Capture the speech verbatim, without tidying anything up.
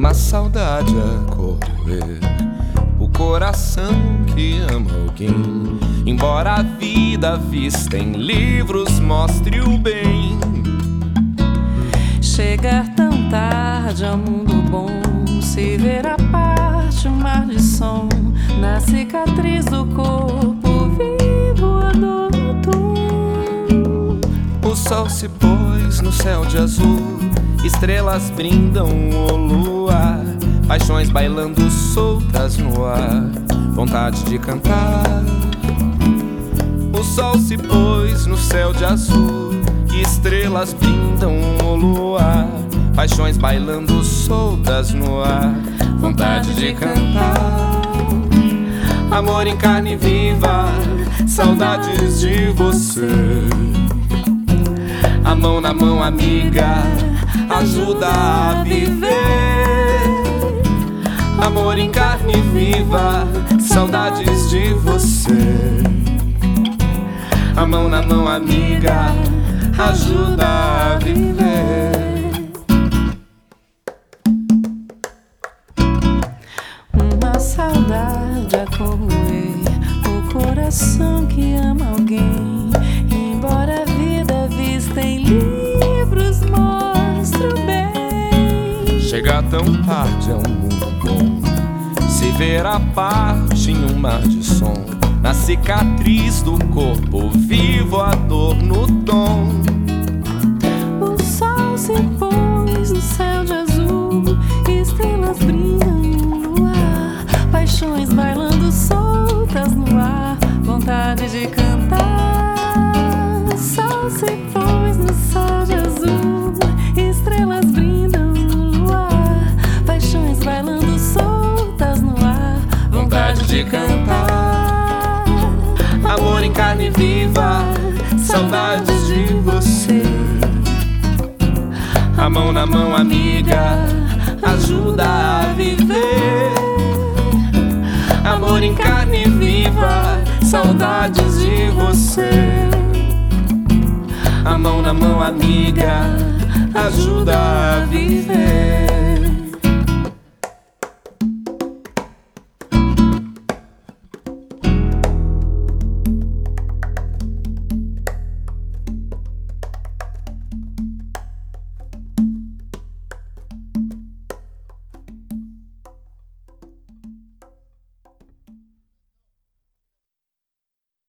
uma saudade a corroer o coração que ama alguém. Embora a vida vista em livros mostre o bem, chegar tão tarde ao mundo bom, se ver a parte, um mar de som, na cicatriz do corpo vivo a dor no tom. O sol se pôs no céu de azul, estrelas brindam o luar, paixões bailando soltas no ar, vontade de cantar. O sol se pôs no céu de azul, estrelas brindam o luar, paixões bailando soltas no ar, vontade de cantar. Amor em carne viva, saudades de você. A mão na mão, amiga, ajuda a viver. Amor em carne viva, saudades de você. A mão na mão, amiga, ajuda a viver. Uma saudade a corroer o coração que ama alguém. Embora a vida vista em livros mostre o bem, chegar tão tarde é um mundo bom, se ver a parte em um mar de som, na cicatriz do corpo vivo a dor no tom. O sol se pôs no céu de azul, estrelas brilham no luar, paixões bailando soltas no ar, vontade de cantar. O sol se pôs no céu de azul, estrelas brilham no luar, paixões bailando soltas no ar, vontade de cantar. Amor em carne viva, saudades de você. A mão na mão, amiga, ajuda a viver. Amor em carne viva, saudades de você. A mão na mão, amiga, ajuda a viver.